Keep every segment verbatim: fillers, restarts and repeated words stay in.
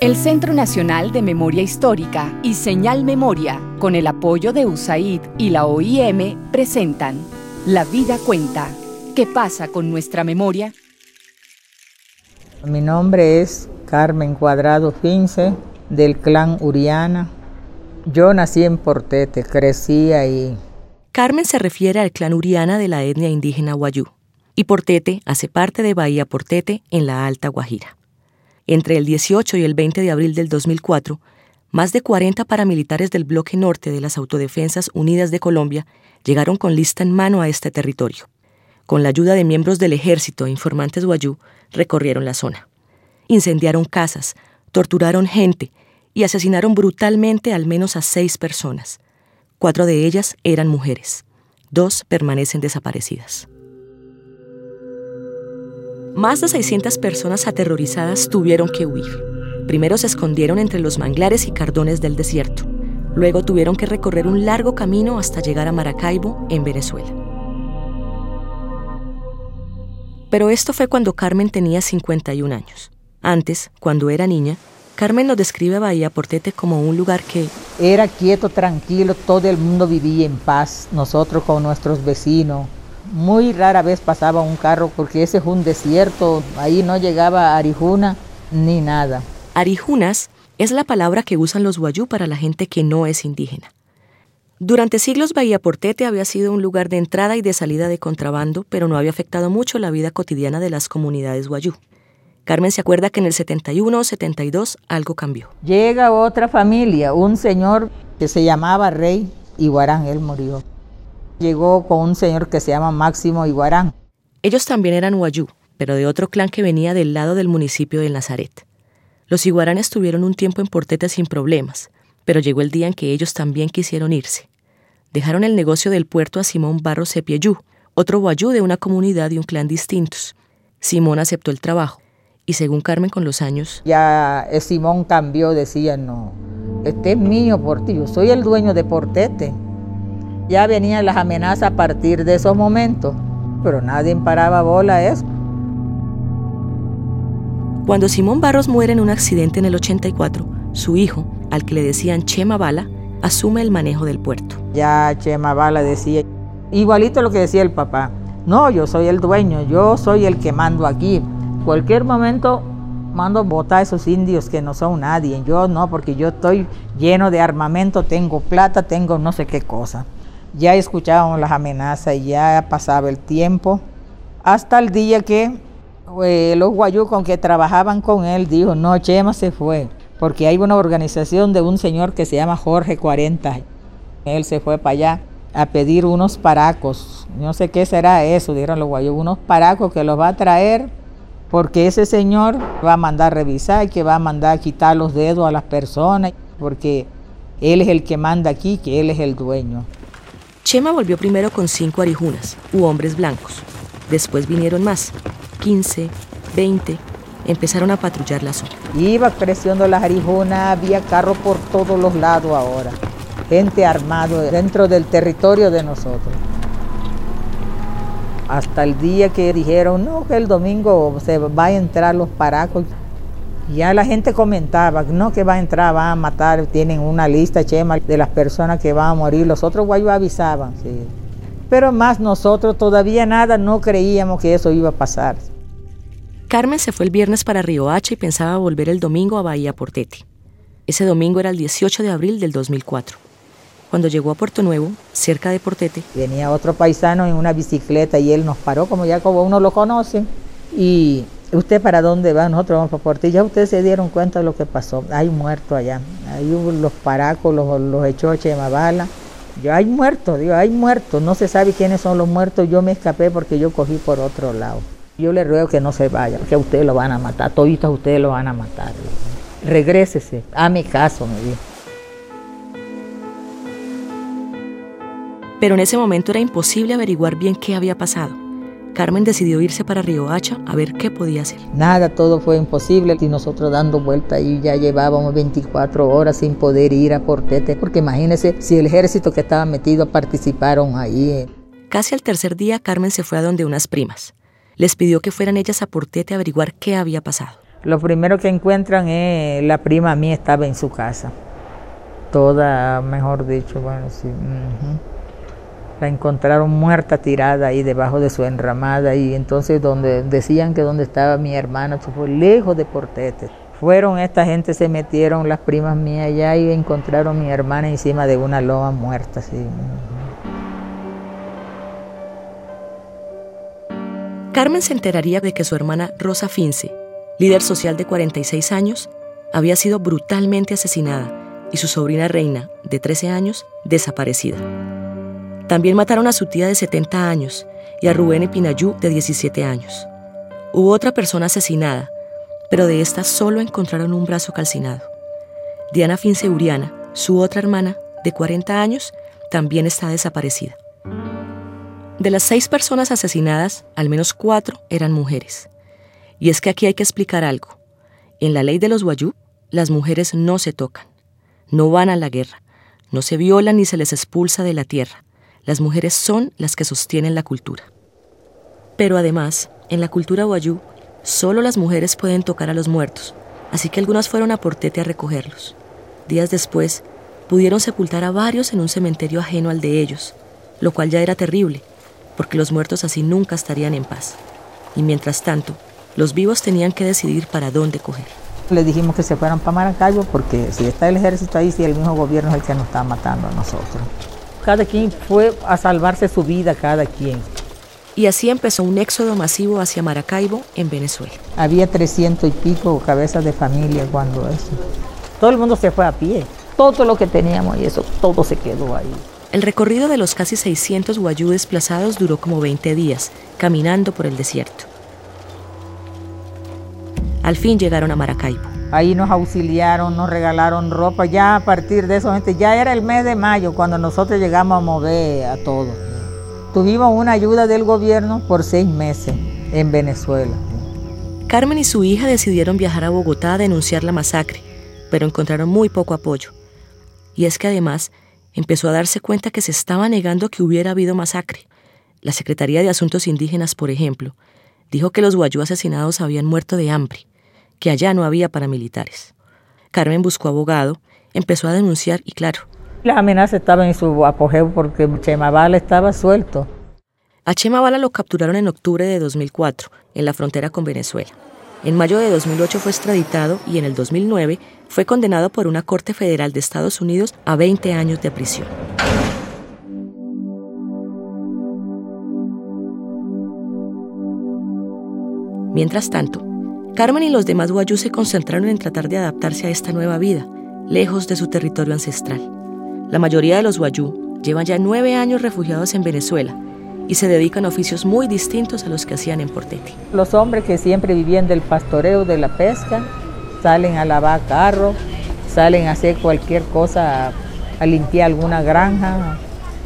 El Centro Nacional de Memoria Histórica y Señal Memoria, con el apoyo de U S A I D y la O I M, presentan La Vida Cuenta. ¿Qué pasa con nuestra memoria? Mi nombre es Carmen Cuadrado Fince, del clan Uriana. Yo nací en Portete, crecí ahí. Carmen se refiere al clan Uriana de la etnia indígena Wayuu, y Portete hace parte de Bahía Portete en la Alta Guajira. Entre el dieciocho y el veinte de abril del dos mil cuatro, más de cuarenta paramilitares del Bloque Norte de las Autodefensas Unidas de Colombia llegaron con lista en mano a este territorio. Con la ayuda de miembros del ejército e informantes Wayuu, recorrieron la zona. Incendiaron casas, torturaron gente y asesinaron brutalmente al menos a seis personas. Cuatro de ellas eran mujeres. Dos permanecen desaparecidas. Más de seiscientas personas aterrorizadas tuvieron que huir. Primero se escondieron entre los manglares y cardones del desierto. Luego tuvieron que recorrer un largo camino hasta llegar a Maracaibo, en Venezuela. Pero esto fue cuando Carmen tenía cincuenta y un años. Antes, cuando era niña, Carmen nos describe a Bahía Portete como un lugar que era quieto, tranquilo, todo el mundo vivía en paz, nosotros con nuestros vecinos. Muy rara vez pasaba un carro porque ese es un desierto, ahí no llegaba arijuna ni nada. Arijunas es la palabra que usan los Wayuu para la gente que no es indígena. Durante siglos Bahía Portete había sido un lugar de entrada y de salida de contrabando, pero no había afectado mucho la vida cotidiana de las comunidades Wayuu. Carmen se acuerda que en el setenta y uno o setenta y dos algo cambió. Llega otra familia, un señor que se llamaba Rey Iguarán, él murió. Llegó con un señor que se llama Máximo Iguarán. Ellos también eran Wayuu, pero de otro clan que venía del lado del municipio de Nazaret. Los Iguaranes estuvieron un tiempo en Portete sin problemas, pero llegó el día en que ellos también quisieron irse. Dejaron el negocio del puerto a Simón Barros Sepieyú, otro Wayuu de una comunidad y un clan distintos. Simón aceptó el trabajo, y según Carmen con los años... Ya eh, Simón cambió, decía, no, este es mío por ti, yo soy el dueño de Portete. Ya venían las amenazas a partir de esos momentos, pero nadie paraba bola a eso. Cuando Simón Barros muere en un accidente en el ochenta y cuatro, su hijo, al que le decían Chema Bala, asume el manejo del puerto. Ya Chema Bala decía, igualito lo que decía el papá, no, yo soy el dueño, yo soy el que mando aquí. Cualquier momento mando botar a esos indios que no son nadie, yo no, porque yo estoy lleno de armamento, tengo plata, tengo no sé qué cosa. Ya escuchábamos las amenazas y ya pasaba el tiempo, hasta el día que eh, los Wayuu con que trabajaban con él dijo, no, Chema se fue, porque hay una organización de un señor que se llama Jorge cuarenta. Él se fue para allá a pedir unos paracos, no sé qué será eso, dijeron los Wayuu, unos paracos que los va a traer, porque ese señor va a mandar revisar, que va a mandar quitar los dedos a las personas, porque él es el que manda aquí, que él es el dueño. Chema volvió primero con cinco arijunas, u hombres blancos. Después vinieron más, quince, veinte, empezaron a patrullar la zona. Iba creciendo las arijunas, había carros por todos los lados ahora, gente armada dentro del territorio de nosotros. Hasta el día que dijeron, no, que el domingo se va a entrar los paracos. Ya la gente comentaba, no, que va a entrar, van a matar, tienen una lista, Chema, de las personas que van a morir. Los otros Wayuu avisaban, sí. Pero más nosotros todavía nada, no creíamos que eso iba a pasar. Carmen se fue el viernes para Riohacha y pensaba volver el domingo a Bahía Portete. Ese domingo era el dieciocho de abril del dos mil cuatro. Cuando llegó a Puerto Nuevo, cerca de Portete, venía otro paisano en una bicicleta y él nos paró, como ya como uno lo conoce, y ¿usted para dónde va? Nosotros vamos para Portete. Ya ustedes se dieron cuenta de lo que pasó, hay muertos allá, ahí hubo los paracos, los, los echó Chema Bala. Yo, hay muertos, digo, hay muertos, no se sabe quiénes son los muertos, yo me escapé porque yo cogí por otro lado. Yo le ruego que no se vaya, que a ustedes lo van a matar, toditos ustedes lo van a matar. Regrésese, a mi caso, me dijo. Pero en ese momento era imposible averiguar bien qué había pasado. Carmen decidió irse para Riohacha a ver qué podía hacer. Nada, todo fue imposible y nosotros dando vuelta ahí ya llevábamos veinticuatro horas sin poder ir a Portete, porque imagínense si el ejército que estaba metido participaron ahí. Casi al tercer día Carmen se fue a donde unas primas. Les pidió que fueran ellas a Portete a averiguar qué había pasado. Lo primero que encuentran es la prima mía estaba en su casa. Toda, mejor dicho, bueno, sí. Uh-huh. La encontraron muerta tirada ahí debajo de su enramada y entonces donde decían que donde estaba mi hermana, eso fue lejos de Portete. Fueron, esta gente se metieron, las primas mías allá y encontraron a mi hermana encima de una loma muerta, sí. Carmen se enteraría de que su hermana Rosa Fince, líder social de cuarenta y seis años, había sido brutalmente asesinada y su sobrina Reina, de trece años, desaparecida. También mataron a su tía de setenta años y a Rubén Epinayú, de diecisiete años. Hubo otra persona asesinada, pero de esta solo encontraron un brazo calcinado. Diana Fince Uriana, su otra hermana, de cuarenta años, también está desaparecida. De las seis personas asesinadas, al menos cuatro eran mujeres. Y es que aquí hay que explicar algo. En la ley de los Wayuu, las mujeres no se tocan, no van a la guerra, no se violan ni se les expulsa de la tierra. Las mujeres son las que sostienen la cultura. Pero además, en la cultura Wayuu, solo las mujeres pueden tocar a los muertos, así que algunas fueron a Portete a recogerlos. Días después, pudieron sepultar a varios en un cementerio ajeno al de ellos, lo cual ya era terrible, porque los muertos así nunca estarían en paz. Y mientras tanto, los vivos tenían que decidir para dónde coger. Le dijimos que se fueran para Maracaibo, porque si está el ejército ahí, si el mismo gobierno es el que nos está matando a nosotros. Cada quien fue a salvarse su vida, cada quien. Y así empezó un éxodo masivo hacia Maracaibo, en Venezuela. Había trescientos y pico cabezas de familia cuando eso. Todo el mundo se fue a pie. Todo lo que teníamos y eso, todo se quedó ahí. El recorrido de los casi seiscientos Wayuu desplazados duró como veinte días, caminando por el desierto. Al fin llegaron a Maracaibo. Ahí nos auxiliaron, nos regalaron ropa. Ya a partir de eso, gente, ya era el mes de mayo cuando nosotros llegamos a mover a todos. Tuvimos una ayuda del gobierno por seis meses en Venezuela. Carmen y su hija decidieron viajar a Bogotá a denunciar la masacre, pero encontraron muy poco apoyo. Y es que además empezó a darse cuenta que se estaba negando que hubiera habido masacre. La Secretaría de Asuntos Indígenas, por ejemplo, dijo que los Wayuu asesinados habían muerto de hambre, que allá no había paramilitares. Carmen buscó abogado, empezó a denunciar y claro, las amenazas estaban en su apogeo porque Chema Bala estaba suelto. A Chema Bala lo capturaron en octubre de dos mil cuatro, en la frontera con Venezuela. En mayo de dos mil ocho fue extraditado y en el dos mil nueve fue condenado por una corte federal de Estados Unidos a veinte años de prisión. Mientras tanto, Carmen y los demás Wayuu se concentraron en tratar de adaptarse a esta nueva vida, lejos de su territorio ancestral. La mayoría de los Wayuu llevan ya nueve años refugiados en Venezuela y se dedican a oficios muy distintos a los que hacían en Portete. Los hombres que siempre vivían del pastoreo, de la pesca, salen a lavar carros, salen a hacer cualquier cosa, a, a limpiar alguna granja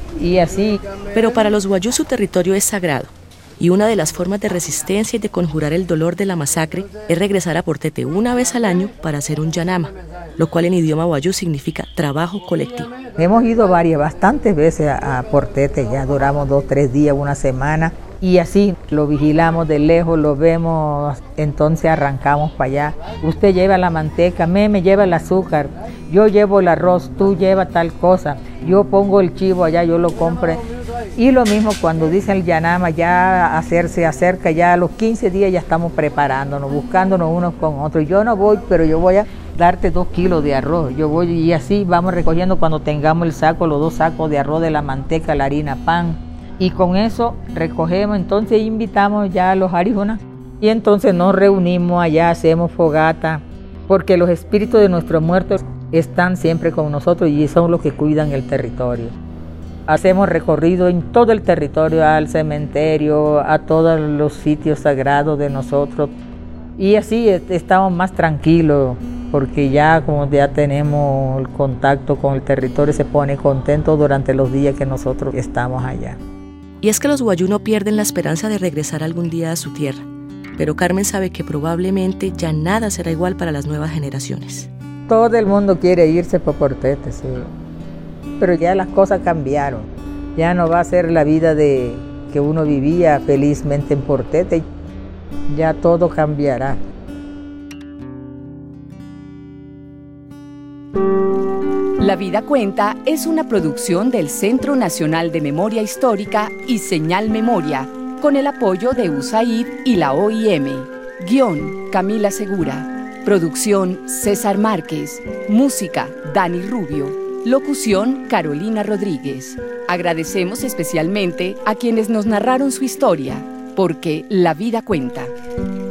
y así. Pero para los Wayuu su territorio es sagrado y una de las formas de resistencia y de conjurar el dolor de la masacre es regresar a Portete una vez al año para hacer un yanama, lo cual en idioma Wayuu significa trabajo colectivo. Hemos ido varias, bastantes veces a, a Portete, ya duramos dos, tres días, una semana, y así lo vigilamos de lejos, lo vemos, entonces arrancamos para allá. Usted lleva la manteca, me, me lleva el azúcar, yo llevo el arroz, tú llevas tal cosa, yo pongo el chivo allá, yo lo compro. Y lo mismo cuando dice el yanama, ya hacerse acerca, ya a los quince días ya estamos preparándonos, buscándonos unos con otros. Yo no voy, pero yo voy a darte dos kilos de arroz. Yo voy y así vamos recogiendo cuando tengamos el saco, los dos sacos de arroz, de la manteca, la harina, pan. Y con eso recogemos, entonces invitamos ya a los arijunas. Y entonces nos reunimos allá, hacemos fogata, porque los espíritus de nuestros muertos están siempre con nosotros y son los que cuidan el territorio. Hacemos recorrido en todo el territorio, al cementerio, a todos los sitios sagrados de nosotros. Y así estamos más tranquilos, porque ya como ya tenemos el contacto con el territorio, se pone contento durante los días que nosotros estamos allá. Y es que los Wayuu no pierden la esperanza de regresar algún día a su tierra, pero Carmen sabe que probablemente ya nada será igual para las nuevas generaciones. Todo el mundo quiere irse por Portete, sí. Pero ya las cosas cambiaron. Ya no va a ser la vida de que uno vivía felizmente en Portete. Ya todo cambiará. La Vida Cuenta es una producción del Centro Nacional de Memoria Histórica y Señal Memoria, con el apoyo de U S A I D y la O I M. Guión, Camila Segura. Producción, César Márquez. Música, Dani Rubio. Locución, Carolina Rodríguez. Agradecemos especialmente a quienes nos narraron su historia, porque la vida cuenta.